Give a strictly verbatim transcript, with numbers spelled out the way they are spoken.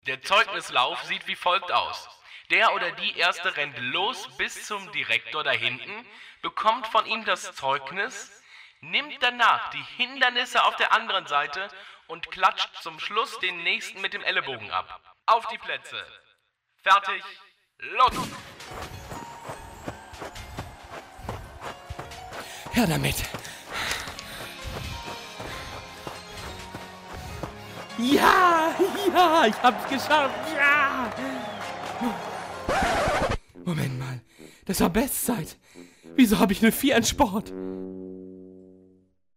Der Zeugnislauf sieht wie folgt aus. Der oder die Erste rennt los bis zum Direktor da hinten, bekommt von ihm das Zeugnis, nimmt danach die Hindernisse auf der anderen Seite und klatscht zum Schluss den Nächsten mit dem Ellenbogen ab. Auf die Plätze. Fertig. Los! Her damit. Ja, ja, ich hab's geschafft. Ja. Moment mal, das war Bestzeit. Wieso habe ich eine vier in Sport?